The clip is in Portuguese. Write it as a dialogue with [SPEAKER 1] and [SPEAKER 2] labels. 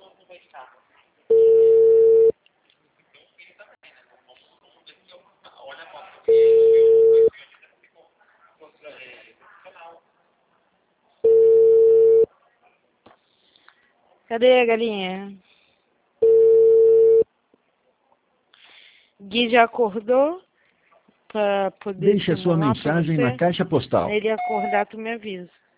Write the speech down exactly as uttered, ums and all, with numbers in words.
[SPEAKER 1] Cadê a galinha? Gui já acordou para poder
[SPEAKER 2] Deixe a sua
[SPEAKER 1] simular pra
[SPEAKER 2] mensagem
[SPEAKER 1] você?
[SPEAKER 2] na caixa postal.
[SPEAKER 1] Ele acordar, tu me avisa.